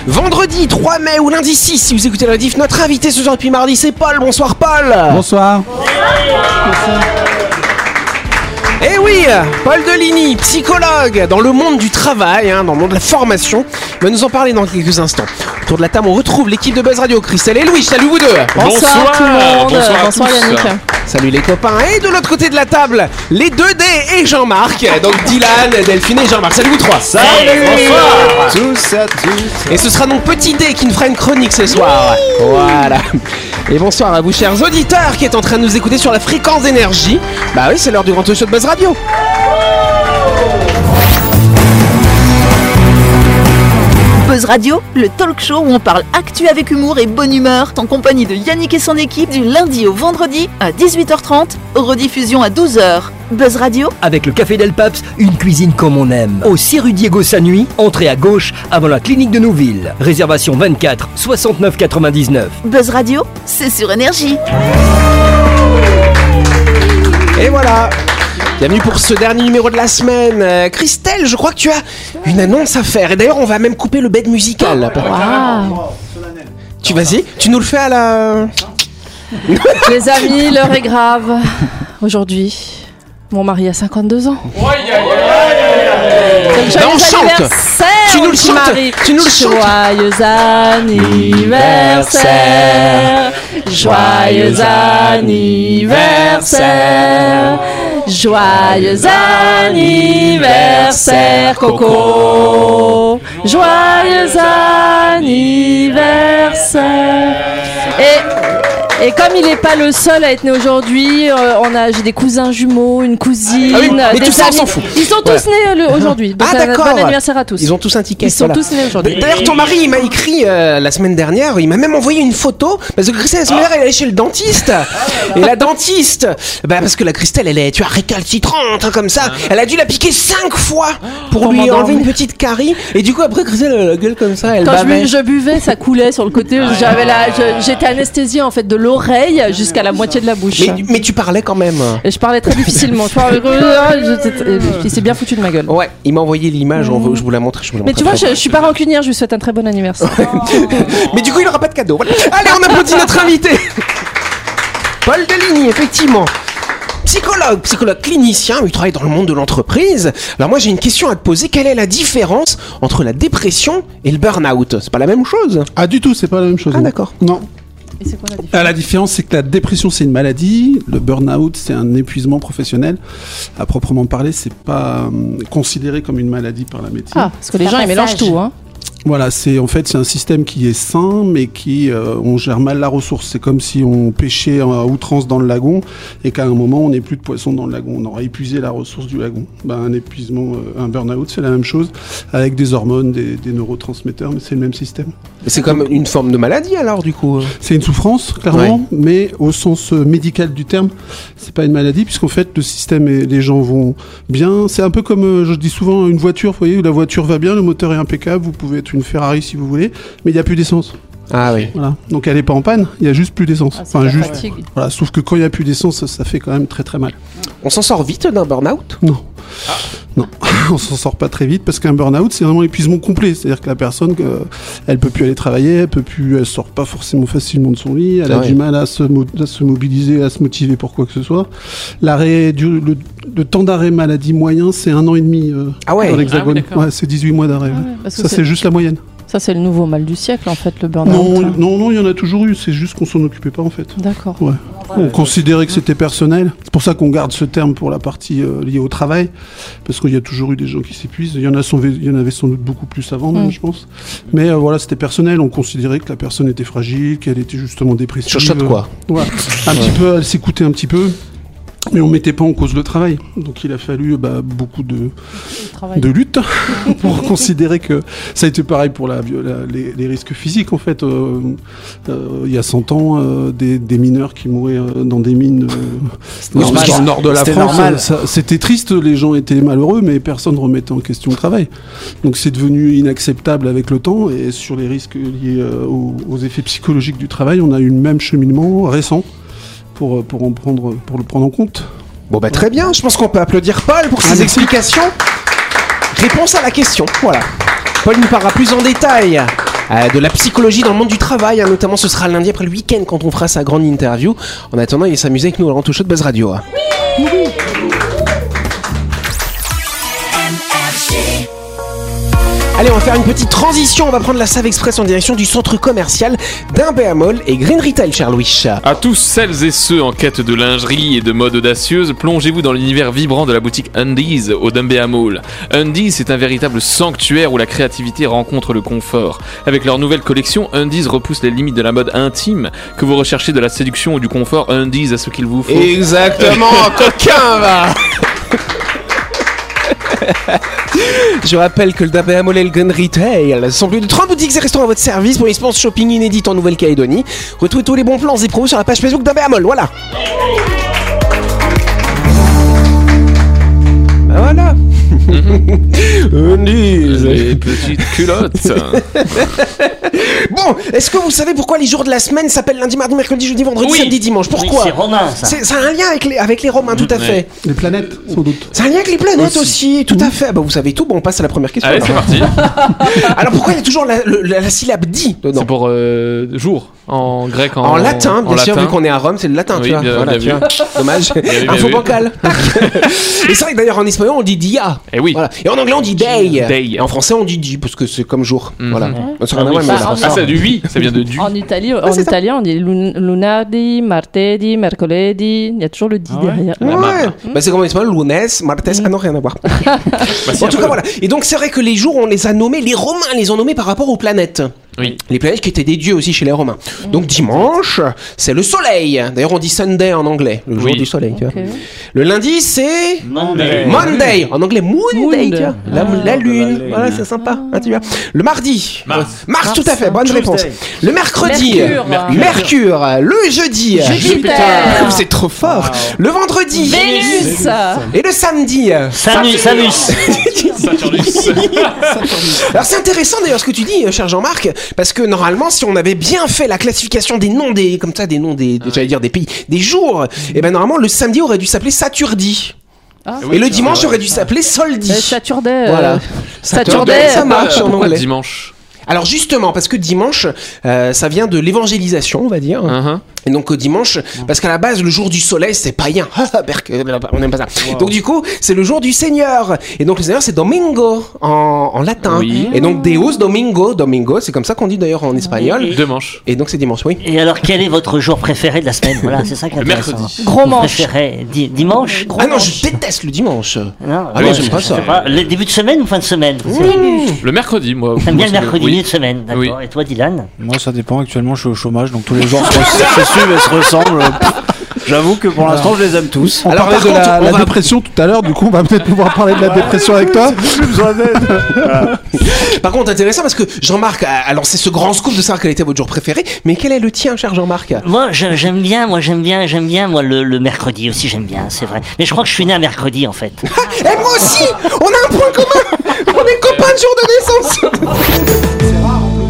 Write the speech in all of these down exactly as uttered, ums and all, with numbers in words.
Vendredi trois mai ou lundi six, si vous écoutez la diff, notre invité ce soir depuis mardi, c'est Paul. Bonsoir Paul. Bonsoir. Eh oui, Paul Deligny, psychologue dans le monde du travail, hein, dans le monde de la formation, va nous en parler dans quelques instants. Autour de la table, on retrouve l'équipe de Buzz Radio, Christelle et Louis. Salut vous deux. Bonsoir, bonsoir tout le monde. Bonsoir, bonsoir Yannick. Salut les copains. Et de l'autre côté de la table, les deux D et Jean-Marc. Donc Dylan, Delphine et Jean-Marc. Salut vous trois. Salut. Bonsoir. Tous à tous. Et ce sera donc Petit D qui nous fera une chronique ce soir. Voilà. Et bonsoir à vous chers auditeurs qui êtes en train de nous écouter sur la fréquence d'énergie. Bah oui, c'est l'heure du grand show de Buzz Radio. Buzz Radio, le talk show où on parle actu avec humour et bonne humeur, en compagnie de Yannick et son équipe du lundi au vendredi à dix-huit heures trente, rediffusion à douze heures. Buzz Radio, avec le Café Del Paps, une cuisine comme on aime. Au six rue Diego Sanui, entrée à gauche avant la clinique de Nouville. Réservation vingt-quatre soixante-neuf quatre-vingt-dix-neuf. Buzz Radio, c'est sur Énergie. Et voilà. Bienvenue pour ce dernier numéro de la semaine. Euh, Christelle, je crois que tu as une annonce à faire. Et d'ailleurs, on va même couper le bed musical. Wow. Tu vas-y, tu nous le fais à la... Les amis, l'heure est grave. Aujourd'hui, mon mari a cinquante-deux ans. Donc, Ben, on chante. Tu nous le petit chantes. mari. Tu nous le chantes. Joyeux anniversaire. Joyeux anniversaire. Joyeux anniversaire, Coco. Joyeux anniversaire. Et, et comme il n'est pas le seul à être né aujourd'hui, euh, on a, j'ai des cousins jumeaux, une cousine, Ah oui, mais des tout ça, on amis. s'en fout. Ils sont tous Voilà. nés euh, le- aujourd'hui. Donc, Ah, euh, d'accord. bon anniversaire à tous. Ils ont tous un ticket. Ils sont voilà. tous nés aujourd'hui. D'ailleurs, ton mari, il m'a écrit euh, la semaine dernière, il m'a même envoyé une photo, parce que Christelle, la semaine dernière, elle est allée chez le dentiste. Et la dentiste, bah, parce que la Christelle, elle est, tu vois, récalcitrante, hein, comme ça, elle a dû la piquer cinq fois pour Pour lui enlever m'endormir. une petite carie. Et du coup, après, Christelle, elle a la gueule comme ça, elle Quand je, bavait. bu- je buvais, ça coulait sur le côté. J'avais la, je- j'étais anesthésiée en fait de l'oreille jusqu'à la moitié de la bouche. Mais, mais tu parlais quand même. Et je parlais très difficilement. Je parlais- je- Il s'est bien foutu de ma gueule. Ouais, il m'a envoyé l'image, on veut- je vous la montre. Je vous la Mais tu montrerai vois, je, après. je suis pas rancunière. Je lui souhaite un très bon anniversaire. Mais du coup, il n'aura pas de cadeau. Voilà. Allez, on applaudit notre invité. Paul Deligny, effectivement. Psychologue, psychologue clinicien, il travaille dans le monde de l'entreprise. Alors moi, j'ai une question à te poser. Quelle est la différence entre la dépression et le burn-out ? C'est pas la même chose ? Ah, du tout, c'est pas la même chose. Ah, non. d'accord. Non. Et c'est quoi la différence ? Ah, la différence, c'est que la dépression, c'est une maladie. Le burn-out, c'est un épuisement professionnel. À proprement parler, c'est pas euh, considéré comme une maladie par la médecine. Ah, parce que les gens ils mélangent tout, hein. Voilà, c'est en fait c'est un système qui est sain, mais qui euh, on gère mal la ressource. C'est comme si on pêchait à outrance dans le lagon et qu'à un moment on n'ait plus de poissons dans le lagon. On aura épuisé la ressource du lagon. Ben, un épuisement, euh, un burn-out, c'est la même chose avec des hormones, des, des neurotransmetteurs, mais c'est le même système. C'est comme une forme de maladie alors, du coup. C'est une souffrance, clairement, mais au sens euh, médical du terme, c'est pas une maladie, puisqu'en fait, le système et les gens vont bien. C'est un peu comme, euh, je dis souvent, une voiture, vous voyez, où la voiture va bien, le moteur est impeccable, vous pouvez être une Ferrari si vous voulez, mais il n'y a plus d'essence. Ah oui. Voilà. Donc elle est pas en panne, il y a juste plus d'essence. Ah, c'est la juste. fatigue. Voilà. Sauf que quand il y a plus d'essence, ça, ça fait quand même très très mal. On s'en sort vite d'un burn-out ? Non. Non, on s'en sort pas très vite parce qu'un burn-out, c'est vraiment l'épuisement complet. C'est-à-dire que la personne, euh, elle peut plus aller travailler, elle peut plus, elle sort pas forcément facilement de son lit, elle C'est a vrai. du mal à se, mo- à se mobiliser, à se motiver pour quoi que ce soit. L'arrêt, du, le, le temps d'arrêt maladie moyen, c'est un an et demi euh, Ah ouais. dans l'Hexagone. Ah oui, d'accord. ouais, c'est dix-huit mois d'arrêt. Ah ouais. ouais, parce que Ça, c'est- c'est juste la moyenne. Ça c'est le nouveau mal du siècle en fait, le burn-out. Non, non, non, il y en a toujours eu. C'est juste qu'on s'en occupait pas en fait. D'accord. Ouais. On considérait que c'était personnel. C'est pour ça qu'on garde ce terme pour la partie euh, liée au travail, parce qu'il y a toujours eu des gens qui s'épuisent. Il y en a, sans- il y en avait sans doute beaucoup plus avant, même, Mm. je pense. Mais euh, voilà, c'était personnel. On considérait que la personne était fragile, qu'elle était justement dépressive. Chochotte, quoi. Euh, ouais. Un petit peu, elle s'écoutait un petit peu. Mais on mettait pas en cause le travail. Donc il a fallu bah, beaucoup de, Travail. de lutte pour considérer que ça a été pareil pour la, la- les, les risques physiques en fait. Euh, euh, il y a cent ans, euh, des, des mineurs qui mouraient euh, dans des mines euh, dans, normal. dans le nord de la C'était France. normal. Ça- c'était triste, les gens étaient malheureux, mais personne ne remettait en question le travail. Donc c'est devenu inacceptable avec le temps. Et sur les risques liés euh, aux, aux effets psychologiques du travail, on a eu le même cheminement récent. Pour, pour, en prendre, pour le prendre en compte. Bon bah très bien, je pense qu'on peut applaudir Paul pour ses Allez. explications. Réponse à la question, voilà. Paul nous parlera plus en détail euh, de la psychologie dans le monde du travail, hein, notamment ce sera lundi après le week-end quand on fera sa grande interview. En attendant, il s'amuser avec nous dans le Rantou Show de Buzz Radio. Oui. Oui. Allez, on va faire une petite transition. On va prendre la Save Express en direction du centre commercial d'Imbéamol et Green Retail, cher Louis. À tous celles et ceux en quête de lingerie et de mode audacieuse, plongez-vous dans l'univers vibrant de la boutique Undies au D'Imbéamol. Undies, c'est un véritable sanctuaire où la créativité rencontre le confort. Avec leur nouvelle collection, Undies repousse les limites de la mode intime. Que vous recherchez de la séduction ou du confort, Undies a ce qu'il vous faut. Exactement, coquin va. Je rappelle que le D'Imbéamol et le Green Retail sont plus de trente boutiques et restaurants à votre service pour une expérience shopping inédite en Nouvelle-Calédonie. Retrouvez tous les bons plans et promos sur la page Facebook d'Imbéamol, voilà. Ben voilà. Les petites culottes. Bon, est-ce que vous savez pourquoi les jours de la semaine s'appellent lundi, mardi, mercredi, jeudi, vendredi, Oui. samedi, dimanche? Pourquoi? Oui, c'est romain, ça. C'est, ça a un lien avec les, avec les Romains, tout à Ouais. fait. Les planètes, sans doute. C'est un lien avec les planètes aussi, tout à fait. Bah, vous savez tout, bon, on passe à la première question. Allez, c'est alors. parti. Alors pourquoi il y a toujours la, le- la, la syllabe dit dedans? C'est pour euh, jour en grec, en, En latin, bien en sûr, latin. vu qu'on est à Rome, c'est le latin, Oui, tu vois. bien- Voilà, bien tu vu. vois. Dommage. Bien vu, bien Info vu. bancal. Et c'est vrai que d'ailleurs en espagnol on dit dia. Eh oui. Voilà. Et en anglais on dit day. Day. Et en français on dit di parce que c'est comme jour. Mhm. Voilà. Ouais. Ça n'a rien à Ah voir, oui, mais ça, voilà. ça, Ah, c'est du oui, ça vient de du. En Italie, en c'est ça. italien, on dit lun- lunardi, martedi, mercoledì. Il y a toujours le di Ah ouais derrière. Ouais. marque. Bah, c'est comme en espagnol, lunes, martes, ah non, rien à voir. Bah, si, En un tout peu. cas, voilà. Et donc, c'est vrai que les jours, on les a nommés, les Romains les ont nommés par rapport aux planètes. Oui. Les planètes qui étaient des dieux aussi chez les Romains. Donc, dimanche, c'est le soleil. D'ailleurs, on dit Sunday en anglais, le jour Oui. du soleil. Tu vois. Ok. Le lundi, c'est. Monday. Monday, en anglais Monday, Moon. tu vois. La, la lune, voilà, c'est sympa, hein, tu vois. Le mardi, Mars. Mars, tout à fait, bonne Tuesday. réponse. Le mercredi, Mercure. Mercure. Le jeudi, Jupiter. c'est trop fort. Le vendredi, Vénus. et le samedi. Samus, Samus. Saturnus. Alors c'est intéressant d'ailleurs ce que tu dis, cher Jean-Marc, parce que normalement, si on avait bien fait la classification des noms des, comme ça, des noms des, des- j'allais dire des pays, des jours, et ben normalement le samedi aurait dû s'appeler Saturdi. Ah. Et le dimanche aurait dû s'appeler Soldi. Euh, Saturday. Voilà. euh, Saturday, Saturday, ça euh, marche en Pourquoi anglais. dimanche? Alors justement, parce que dimanche, euh, ça vient de l'évangélisation, on va dire. Uh-huh. Et donc euh, dimanche, parce qu'à la base, le jour du soleil, c'est païen. Ah, berk, on n'aime pas ça. Donc du coup, c'est le jour du Seigneur. Et donc le Seigneur, c'est Domingo en, en latin. Oui. Et donc Deus Domingo, Domingo, c'est comme ça qu'on dit d'ailleurs en espagnol. Deux manches. Et donc c'est dimanche, oui. Et alors, quel est votre jour préféré de la semaine? Voilà, c'est ça qui est Le intéressant. mercredi. Gros Vous manche. préférez di- dimanche? Ah non, je déteste le dimanche. Non, Ah oui, j'aime pas je ça. sais pas. Le début de semaine ou fin de semaine? Le mercredi, moi. T'aimes moi, bien le c'est mercredi, oui. milieu de semaine, d'accord. Oui. Et toi, Dylan? Moi, ça dépend. Actuellement, je suis au chômage, donc tous les jours se, se suivent et se ressemblent. J'avoue que pour l'instant, je les aime tous. On Alors, parlait par de contre, la, on la va- dépression tout à l'heure, du coup, on va peut-être pouvoir parler de la dépression avec toi. Plus besoin d'aide. Par contre, intéressant parce que Jean-Marc a, a lancé ce grand scoop de savoir quel était votre jour préféré. Mais quel est le tien, cher Jean-Marc? Moi, je- j'aime bien, moi, j'aime bien, j'aime bien, moi, le, le mercredi aussi, j'aime bien, c'est vrai. Mais je crois que je suis né un mercredi, en fait. Et moi aussi, on a un point commun. On est copains de jour de naissance.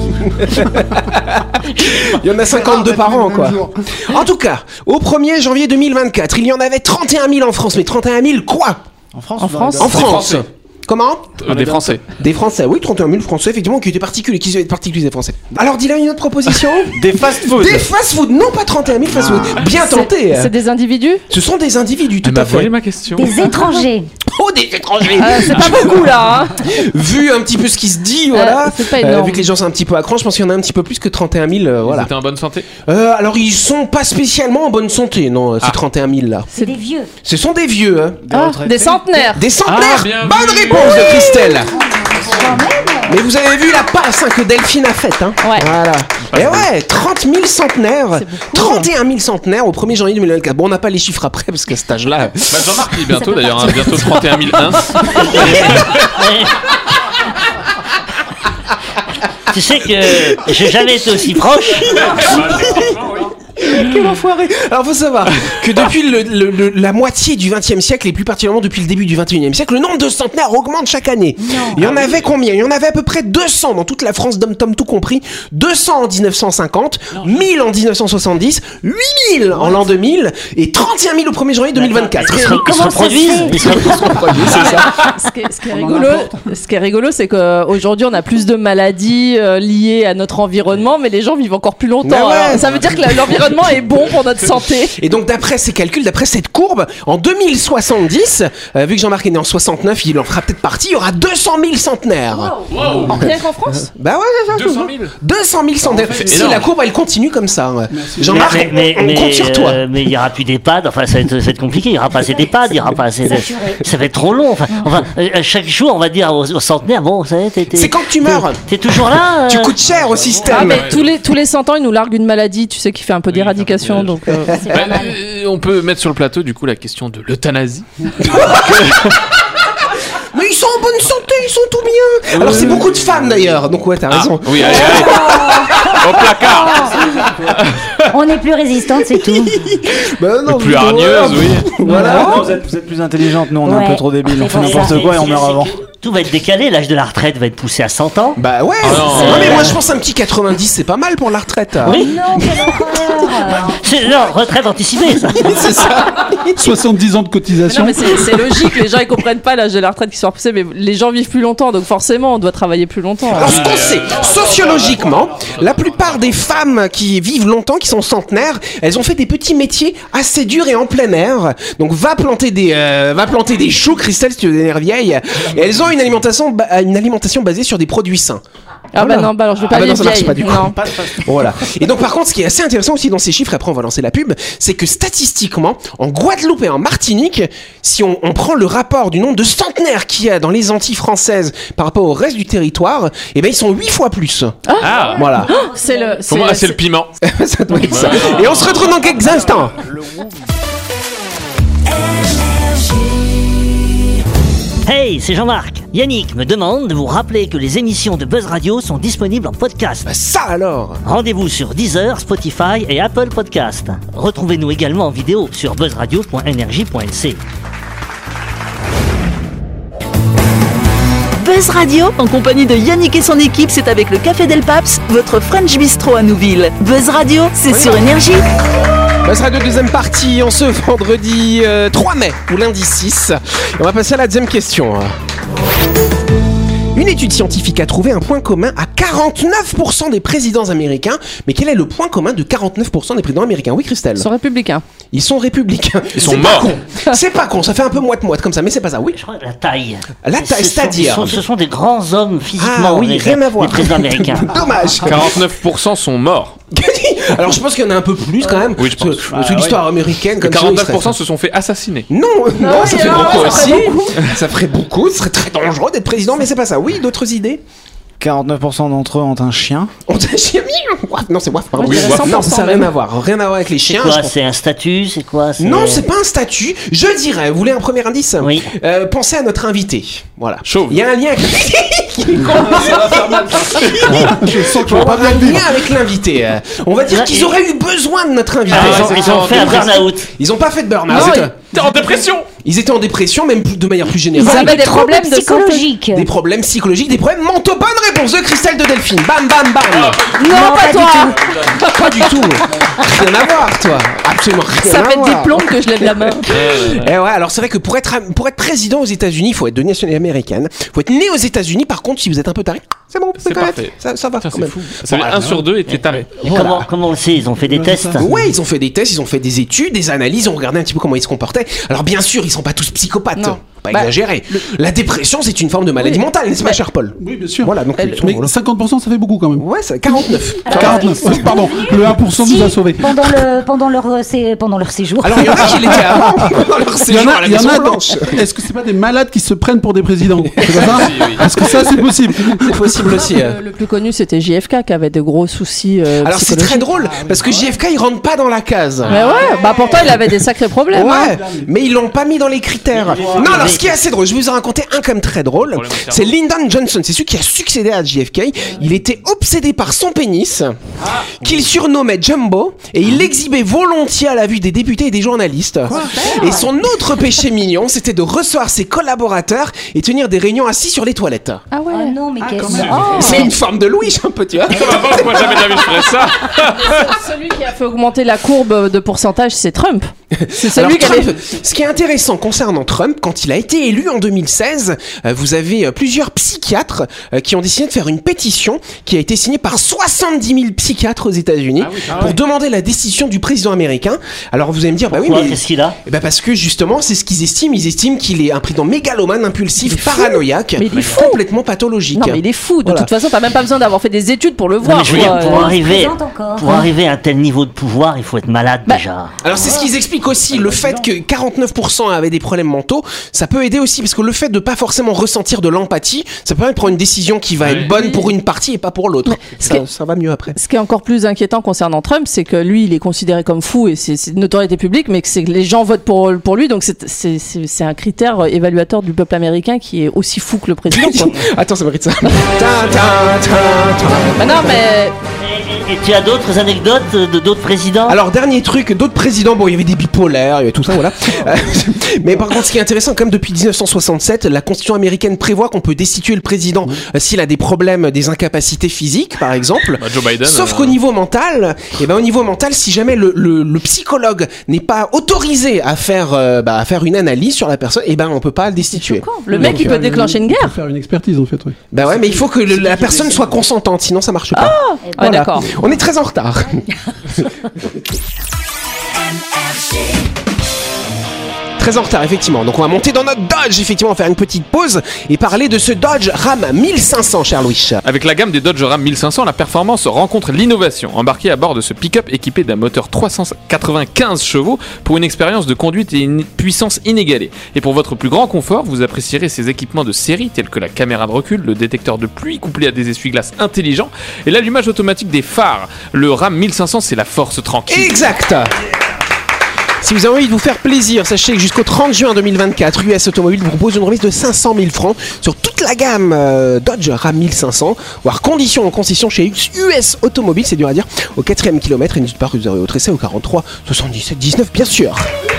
Il y en a cinquante-deux par an, quoi. En tout cas, au premier janvier deux mille vingt-quatre, il y en avait trente et un mille en France. Mais trente et un mille quoi? En France, En on doit France aller En dans- France. Français. Comment? Euh, des Français. Des Français, oui, trente et un mille Français, effectivement, qui étaient particuliers, qui étaient particuliers des Français. Alors, dis-là une autre proposition. Des fast-food. Des fast-food, non pas trente et un mille fast-food. Bien tenté. C'est des individus. Ce sont des individus, tout Elle m'a à fait. volé ma question. Des étrangers. Oh, des étrangers. Euh, c'est pas beaucoup là. Hein. Vu un petit peu ce qui se dit, voilà. Euh, c'est pas énorme. vu que les gens sont un petit peu à cran, je pense qu'il y en a un petit peu plus que trente et un mille, euh, voilà. C'était en bonne santé. Euh, alors, ils sont pas spécialement en bonne santé, non, ces Ah. trente et un mille là. C'est des vieux. Ce sont des vieux, hein. Ah, retraités. des centenaires. Des centenaires. Ah, bien Bonne vu. réponse de Christelle. Mais vous avez vu la passe hein, que Delphine a faite, hein. Ouais. Voilà. Et ouais, trente mille centenaires. C'est beaucoup. trente et un mille centenaires au premier janvier deux mille vingt-quatre. Bon, on n'a pas les chiffres après parce qu'à cet âge-là. Bah, Jean-Marc, il est bientôt d'ailleurs, hein, bientôt trente et un mille un. Tu sais que j'ai jamais été aussi proche. Quel enfoiré. Alors faut savoir que depuis le, le, le, la moitié du vingtième siècle et plus particulièrement depuis le début du vingt et unième siècle, le nombre de centenaires augmente chaque année. Non. Il y en avait combien? Il y en avait à peu près deux cents dans toute la France, dom-tom tout compris. deux cents en dix-neuf cent cinquante, non, mille en dix-neuf cent soixante-dix, huit mille en l'an deux mille et trente et un mille au premier janvier deux mille vingt-quatre. Ils se, ils se reproduisent. Ils se reproduisent, c'est ça. Ce qui est, ce qui est rigolo, ce qui est rigolo, c'est qu'aujourd'hui on a plus de maladies euh, liées à notre environnement, mais les gens vivent encore plus longtemps. Ouais. Alors, ça veut dire que la, l'environnement est bon pour notre santé. Et donc d'après ces calculs, d'après cette courbe, en deux mille soixante-dix, euh, vu que Jean-Marc est né en soixante-neuf, il en fera peut-être partie, il y aura deux cent mille centenaires. Wow. Wow. Rien qu'en France? Bah ouais, c'est ça. deux cent mille deux cent mille centenaires. En fait, si énorme. la courbe elle continue comme ça. Jean-Marc, mais, mais, on mais, compte sur toi. Euh, mais il n'y aura plus d'EHPAD, enfin ça va, être, ça va être compliqué, il n'y aura pas assez d'EHPAD, il n'y aura pas assez de... Ça va être trop long, enfin, enfin euh, chaque jour on va dire aux, aux centenaires, bon, ça y est, t'es, t'es, c'est quand tu meurs. T'es, t'es toujours là euh... Tu coûtes cher au système. Ah, mais tous les, tous les cent ans, ils nous larguent une maladie, tu sais, qui fait un peu oui, d'éradication. Donc, euh... bah, euh, on peut mettre sur le plateau du coup la question de l'euthanasie. Mais ils sont en bonne santé, ils sont tout bien. Alors c'est beaucoup de femmes d'ailleurs, donc ouais, t'as ah, raison. Oui, allez, allez. Au placard. On est plus résistante, c'est tout. Bah, non, plus hargneuse, oui. Voilà. Non, vous, êtes, vous êtes plus intelligente, nous on est ouais. un peu trop débiles, on fait n'importe quoi et on meurt avant. Tout va être décalé, l'âge de la retraite va être poussé à cent ans. Bah ouais. Oh non, non ouais. mais moi je pense un petit quatre-vingt-dix c'est pas mal pour la retraite. Oui. Non, quelle horreur. C'est non, retraite anticipée ça. C'est ça. soixante-dix ans de cotisation. Non mais c'est, c'est logique, les gens ils comprennent pas l'âge de la retraite qui soit repoussé, mais les gens vivent plus longtemps, donc forcément on doit travailler plus longtemps. Alors ce qu'on sait, sociologiquement, la plupart des femmes qui vivent longtemps, qui sont centenaires, elles ont fait des petits métiers assez durs et en plein air. Donc va planter des, euh, va planter des choux, Christelle, si tu veux devenir vieille. Et elles ont une alimentation, ba- une alimentation basée sur des produits sains. Ah voilà. bah non, bah alors je vais pas ah bah aller non, ça marche pas du coup. Non. Voilà. Et donc par contre, ce qui est assez intéressant aussi dans ces chiffres, après on va lancer la pub, c'est que statistiquement, en Guadeloupe et en Martinique, si on, on prend le rapport du nombre de centenaires qu'il y a dans les Antilles françaises par rapport au reste du territoire, eh ben ils sont huit fois plus. Ah, ah. Voilà. Oh, c'est le. Pour moi, c'est, c'est le piment. Ça doit être ça. Et on se retrouve dans quelques instants. Hey, c'est Jean-Marc. Yannick me demande de vous rappeler que les émissions de Buzz Radio sont disponibles en podcast. Bah ça alors. Rendez-vous sur Deezer, Spotify et Apple Podcast. Retrouvez-nous également en vidéo sur buzzradio point energie point n c. Buzz Radio, en compagnie de Yannick et son équipe, c'est avec le Café Del Paps, votre French Bistro à Nouville. Buzz Radio, c'est oui. sur Énergie. Buzz Radio deuxième partie en ce vendredi euh, trois mai ou lundi six. Et on va passer à la deuxième question. Une étude scientifique a trouvé un point commun à quarante-neuf pour cent des présidents américains. Mais quel est le point commun de quarante-neuf pour cent des présidents américains? Oui, Christelle. Ils sont républicains. Ils sont républicains. Ils sont c'est morts. Pas con. C'est pas con, ça fait un peu moite-moite comme ça, mais c'est pas ça, oui. Je crois que la taille. La taille, ce c'est-à-dire sont, ce sont des grands hommes physiquement, ah, oui, les, rien à voir. les présidents américains. Dommage. quarante-neuf pour cent sont morts. Alors je pense qu'il y en a un peu plus quand même. Oui, je pense. Parce que l'histoire américaine, comme quarante-neuf pour cent se sont fait assassiner. Non, non, non ça fait non, beaucoup ça aussi. ferait beaucoup. Ça ferait beaucoup, ce serait très dangereux d'être président, mais c'est pas ça. Oui, d'autres idées? quarante-neuf pour cent d'entre eux ont un chien. On t'a chien waf. Non, c'est waf, pardon. Oui, waf. Non, ça n'a rien à voir. Rien à voir avec les C'est chiens. quoi, c'est un statut, c'est quoi c'est... Non, c'est pas un statut. Je dirais, vous voulez un premier indice? Oui. Euh, pensez à notre invité. Voilà. Chauve. Il y a un lien avec... Je sens qu'il On va va pas bien un le dire. lien avec l'invité. Euh, On va dire Là, qu'ils et- auraient eu besoin de notre invité. Ah, Ah, ils, ont, ils ils ont sont fait un dépressifs. burn-out. Ils ont pas fait de burn-out. Non, Ils- T'es en dépression. Ils étaient en dépression, même de manière plus Ils générale. avaient des trop problèmes de santé. psychologiques. Des problèmes psychologiques, des problèmes mentaux. Bonne réponse de Christelle de Delphine. Bam, bam, bam. Non, Non, pas pas toi. Pas du tout. Rien à voir, toi. Absolument rien Ça à fait voir. dix plombs que je lève la main. Eh ouais, alors c'est vrai que pour être, pour être président aux États-Unis, il faut être de nationalité américaine. Il faut être né aux États-Unis. Par contre, si vous êtes un peu taré, c'est bon, C'est c'est correct. parfait. Ça, ça va. Putain, quand c'est même. fou. Ça fait Voilà. un sur deux et t'es taré. Et comment, comment on le sait? Ils ont fait des Ouais, tests. c'est ça. Ouais, ils ont fait des tests, ils ont fait des études, des analyses, ils ont regardé un petit peu comment ils se comportaient. Alors bien sûr, ils sont pas tous psychopathes. Non. Pas Bah, exagéré. La dépression, c'est une forme de maladie Oui. mentale, n'est-ce pas, Bah, cher Paul? Oui, bien sûr. Voilà, donc Elle- ils sont- Mais cinquante pour cent, ça fait beaucoup quand même. ouais, c'est quarante-neuf. quarante-neuf. Pardon, le un pour cent Si, nous a sauvés. pendant, le, pendant, leur, euh, sé- pendant leur séjour. Alors il y en a qui l'étaient avant, dans leur Il y en séjour à a, la il y en Maison a Blanche. Est-ce que c'est pas des malades qui se prennent pour des présidents? C'est pas ça? Si, oui. Est-ce que ça c'est possible? C'est possible aussi. euh. Le, le plus connu, c'était J F K qui avait de gros soucis. euh, Alors c'est très psychologiques. drôle, parce que J F K il rentre pas dans la case. Mais ouais, bah pourtant il avait des sacrés problèmes. hein. Ouais, mais ils l'ont pas mis dans les critères. Non, alors ce qui est assez drôle, je vais vous en raconter un comme très drôle. C'est Lyndon Johnson, c'est celui qui a succédé à J F K. Il était obsédé par son pénis, qu'il surnommait Jumbo, et il l'exhibait volontiers à la vue des députés et des journalistes. Et son autre péché mignon, c'était de recevoir ses collaborateurs et tenir des réunions assis sur les toilettes. Ah ouais. Oh non, mais ah, qu'est-ce que... oh. C'est une forme de Louis, un peu, tu vois. Moi, jamais de la vie, je ferais ça. Celui qui a fait augmenter la courbe de pourcentage, c'est Trump. C'est celui qui Trump, ce qui est intéressant concernant Trump, quand il a été élu en deux mille seize, euh, vous avez euh, plusieurs psychiatres euh, qui ont décidé de faire une pétition qui a été signée par soixante-dix mille psychiatres aux États-Unis ah oui, ah pour ouais. demander la destitution du président américain. Alors vous allez me dire, Pourquoi bah oui, mais qu'est-ce qu'il a eh bah parce que justement, c'est ce qu'ils estiment. Ils estiment qu'il est un président mégalomane, impulsif, paranoïaque, mais il est fou. complètement pathologique. Non, mais il est fou. De voilà. toute façon, t'as même pas besoin d'avoir fait des études pour le voir. Non, mais je veux dire, pour arriver, pour hein. arriver à un tel niveau de pouvoir, il faut être malade bah, déjà. Alors c'est ce qu'ils expliquent aussi, le fait que quarante-neuf pour cent avaient des problèmes mentaux, ça peut aider aussi parce que le fait de pas forcément ressentir de l'empathie, ça permet de prendre une décision qui va oui. être bonne pour une partie et pas pour l'autre. Ça, est, ça va mieux après. Ce qui est encore plus inquiétant concernant Trump, c'est que lui, il est considéré comme fou et c'est, c'est une notoriété publique, mais que, c'est que les gens votent pour, pour lui, donc c'est, c'est, c'est, c'est un critère évaluateur du peuple américain qui est aussi fou que le président. Quoi. Attends, ça mérite ça. bah non, mais... Et, et tu as d'autres anecdotes de d'autres présidents ? Alors, dernier truc, d'autres présidents, bon, il y avait des bipolaires, il y avait tout ça, voilà. Mais par contre, ce qui est intéressant, comme depuis dix-neuf cent soixante-sept, la Constitution américaine prévoit qu'on peut destituer le président mmh. euh, s'il a des problèmes, des incapacités physiques, par exemple. Bah, Joe Biden. Sauf euh... qu'au niveau mental, et ben au niveau mental, si jamais le, le, le psychologue n'est pas autorisé à faire, euh, bah, à faire une analyse sur la personne, et ben on peut pas le destituer. Le mec, il peut déclencher une guerre. Il peut faire une expertise, en fait, oui. Bah ouais, mais il faut que le, la personne soit consentante, sinon ça marche pas. Ah, voilà. ouais, d'accord. On est très en retard. Très en retard, effectivement. Donc on va monter dans notre Dodge, effectivement, faire une petite pause et parler de ce Dodge Ram mille cinq cents, cher Louis. Avec la gamme des Dodge Ram mille cinq cents, la performance rencontre l'innovation. Embarqué à bord de ce pick-up équipé d'un moteur trois cent quatre-vingt-quinze chevaux pour une expérience de conduite et une puissance inégalée. Et pour votre plus grand confort, vous apprécierez ces équipements de série tels que la caméra de recul, le détecteur de pluie couplé à des essuie-glaces intelligents et l'allumage automatique des phares. Le Ram mille cinq cents, c'est la force tranquille. Exact. Si vous avez envie de vous faire plaisir, sachez que jusqu'au trente juin deux mille vingt-quatre, U S Automobile vous propose une remise de cinq cent mille francs sur toute la gamme euh, Dodge Ram mille cinq cents, voire conditions en concession chez U S Automobile, c'est dur à dire, au quatrième kilomètre, et n'hésitez pas à réserver votre essai au quarante-trois soixante-dix-sept dix-neuf, bien sûr.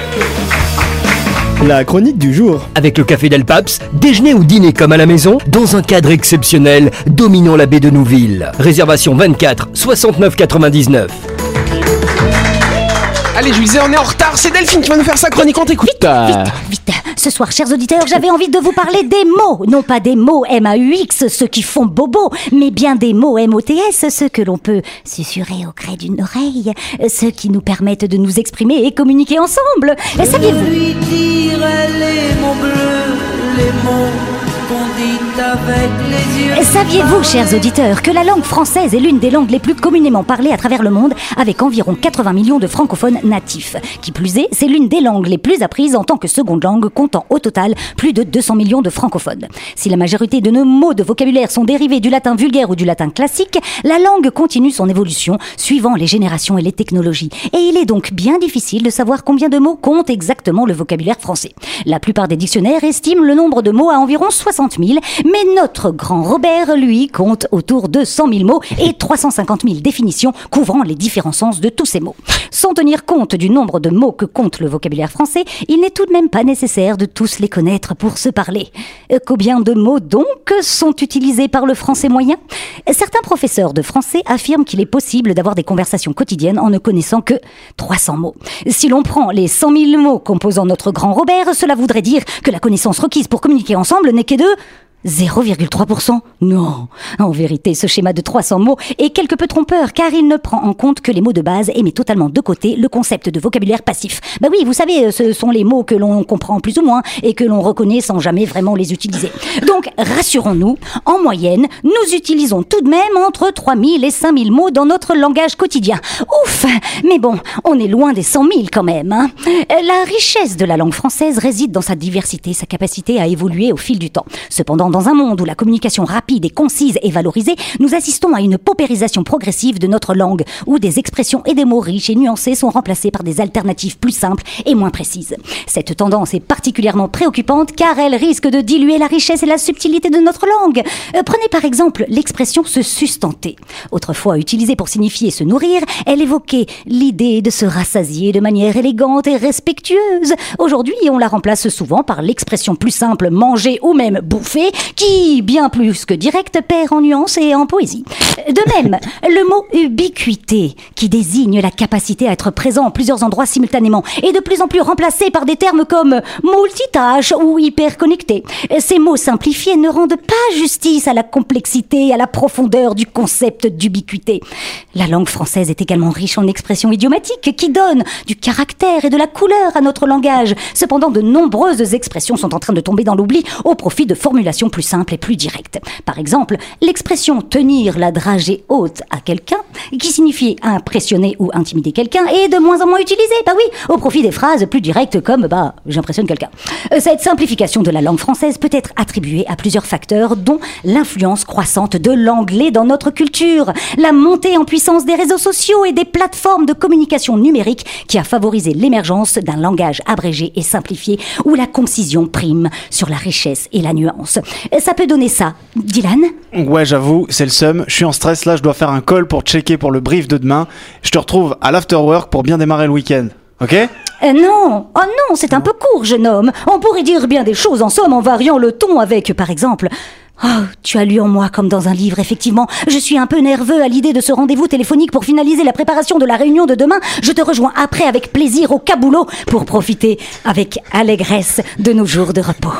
La chronique du jour. Avec le café Del Paps, déjeuner ou dîner comme à la maison, dans un cadre exceptionnel, dominant la baie de Nouville. Réservation vingt-quatre soixante-neuf quatre-vingt-dix-neuf. Allez, je vous disais, on est en retard, c'est Delphine qui va nous faire sa chronique, on t'écoute. Vite, vite, vite. Ce soir, chers auditeurs, j'avais envie de vous parler des mots. Non pas des mots M A U X, ceux qui font bobo, mais bien des mots M O T S, ceux que l'on peut susurrer au creux d'une oreille, ceux qui nous permettent de nous exprimer et communiquer ensemble. Et saviez-vous ? Lui dire les mots bleus, les mots qu'on dit avec les yeux. Saviez-vous, chers auditeurs, que la langue française est l'une des langues les plus communément parlées à travers le monde, avec environ quatre-vingts millions de francophones natifs. Qui plus est, c'est l'une des langues les plus apprises en tant que seconde langue, comptant au total plus de deux cents millions de francophones. Si la majorité de nos mots de vocabulaire sont dérivés du latin vulgaire ou du latin classique, la langue continue son évolution, suivant les générations et les technologies. Et il est donc bien difficile de savoir combien de mots compte exactement le vocabulaire français. La plupart des dictionnaires estiment le nombre de mots à environ soixante mille, mais notre grand Robert, lui, compte autour de cent mille mots et trois cent cinquante mille définitions couvrant les différents sens de tous ces mots. Sans tenir compte du nombre de mots que compte le vocabulaire français, il n'est tout de même pas nécessaire de tous les connaître pour se parler. Combien de mots donc sont utilisés par le français moyen ? Certains professeurs de français affirment qu'il est possible d'avoir des conversations quotidiennes en ne connaissant que trois cents mots. Si l'on prend les cent mille mots composant notre grand Robert, cela voudrait dire que la connaissance requise pour communiquer ensemble n'est que de zéro virgule trois pour cent ? Non. En vérité, ce schéma de trois cents mots est quelque peu trompeur car il ne prend en compte que les mots de base et met totalement de côté le concept de vocabulaire passif. Bah oui, vous savez, ce sont les mots que l'on comprend plus ou moins et que l'on reconnaît sans jamais vraiment les utiliser. Donc, rassurons-nous, en moyenne, nous utilisons tout de même entre trois mille et cinq mille mots dans notre langage quotidien. Ouf ! Mais bon, on est loin des cent mille quand même, hein. La richesse de la langue française réside dans sa diversité, sa capacité à évoluer au fil du temps. Cependant, dans un monde où la communication rapide et concise est valorisée, nous assistons à une paupérisation progressive de notre langue, où des expressions et des mots riches et nuancés sont remplacés par des alternatives plus simples et moins précises. Cette tendance est particulièrement préoccupante car elle risque de diluer la richesse et la subtilité de notre langue. Euh, prenez par exemple l'expression se sustenter. Autrefois utilisée pour signifier se nourrir, elle évoquait l'idée de se rassasier de manière élégante et respectueuse. Aujourd'hui, on la remplace souvent par l'expression plus simple manger ou même bouffer, qui, bien plus que direct, perd en nuances et en poésie. De même, le mot ubiquité, qui désigne la capacité à être présent en plusieurs endroits simultanément, est de plus en plus remplacé par des termes comme multitâche ou hyperconnecté. Ces mots simplifiés ne rendent pas justice à la complexité et à la profondeur du concept d'ubiquité. La langue française est également riche en expressions idiomatiques qui donnent du caractère et de la couleur à notre langage. Cependant, de nombreuses expressions sont en train de tomber dans l'oubli au profit de formulations plus simples et plus directes. Par exemple, l'expression tenir la dragée haute à quelqu'un, qui signifie impressionner ou intimider quelqu'un, est de moins en moins utilisée, bah oui, au profit des phrases plus directes comme bah j'impressionne quelqu'un. Cette simplification de la langue française peut être attribuée à plusieurs facteurs, dont l'influence croissante de l'anglais dans notre culture, la montée en puissance des réseaux sociaux et des plateformes de communication numérique qui a favorisé l'émergence d'un langage abrégé et simplifié où la concision prime sur la richesse et la nuance. Ça peut donner ça. Dylan ? Ouais, j'avoue, c'est le seum. Je suis en stress là, je dois faire un call pour checker pour le brief de demain. Je te retrouve à l'afterwork pour bien démarrer le week-end. Ok ? Euh, non, oh non, c'est un peu court, jeune homme. On pourrait dire bien des choses en somme en variant le ton avec, par exemple... Oh, tu as lu en moi comme dans un livre, effectivement. Je suis un peu nerveux à l'idée de ce rendez-vous téléphonique pour finaliser la préparation de la réunion de demain. Je te rejoins après avec plaisir au caboulot pour profiter avec allégresse de nos jours de repos.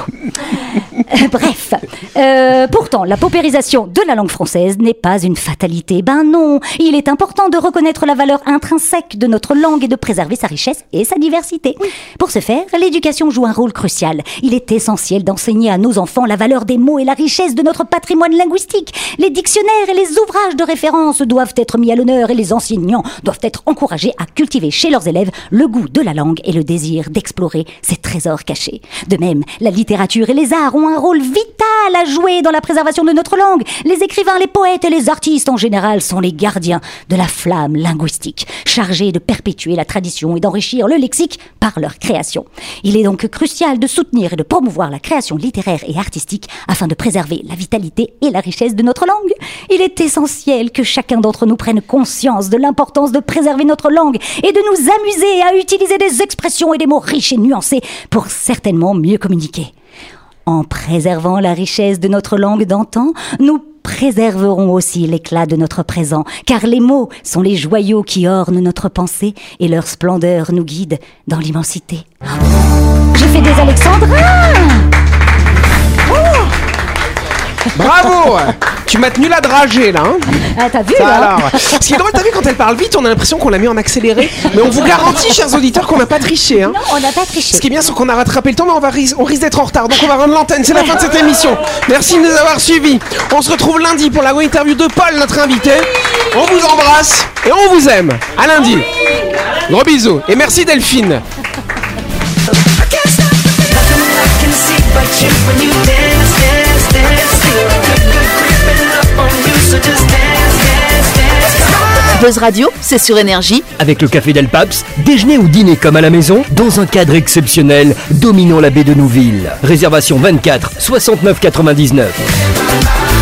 Bref, euh, pourtant, la paupérisation de la langue française n'est pas une fatalité. Ben non, il est important de reconnaître la valeur intrinsèque de notre langue et de préserver sa richesse et sa diversité. Pour ce faire, l'éducation joue un rôle crucial. Il est essentiel d'enseigner à nos enfants la valeur des mots et la richesse de notre patrimoine linguistique. Les dictionnaires et les ouvrages de référence doivent être mis à l'honneur et les enseignants doivent être encouragés à cultiver chez leurs élèves le goût de la langue et le désir d'explorer ses trésors cachés. De même, la littérature et les arts ont un rôle vital à jouer dans la préservation de notre langue. Les écrivains, les poètes et les artistes en général sont les gardiens de la flamme linguistique, chargés de perpétuer la tradition et d'enrichir le lexique par leur création. Il est donc crucial de soutenir et de promouvoir la création littéraire et artistique afin de préserver la vitalité et la richesse de notre langue. Il est essentiel que chacun d'entre nous prenne conscience de l'importance de préserver notre langue et de nous amuser à utiliser des expressions et des mots riches et nuancés pour certainement mieux communiquer. En préservant la richesse de notre langue d'antan, nous préserverons aussi l'éclat de notre présent, car les mots sont les joyaux qui ornent notre pensée et leur splendeur nous guide dans l'immensité. J'ai fait des alexandrins! Oh! Bravo! Tu m'as tenu la dragée là, hein? Ah, t'as vu ça, là? alors. Ce qui est drôle, t'as vu quand elle parle vite, on a l'impression qu'on l'a mis en accéléré. Mais on vous garantit, chers auditeurs, qu'on n'a pas triché, hein? Non, on n'a pas triché. Ce qui est bien, c'est qu'on a rattrapé le temps, mais on, va ris- on risque d'être en retard. Donc on va rendre l'antenne, c'est la fin de cette émission. Merci de nous avoir suivis. On se retrouve lundi pour la interview de Paul, notre invité. On vous embrasse et on vous aime. À lundi. Gros bisous. Et merci Delphine. Buzz Radio, c'est sur Énergie. Avec le café Del Paps, déjeuner ou dîner comme à la maison, dans un cadre exceptionnel, dominant la baie de Nouville. Réservation vingt-quatre soixante-neuf quatre-vingt-dix-neuf.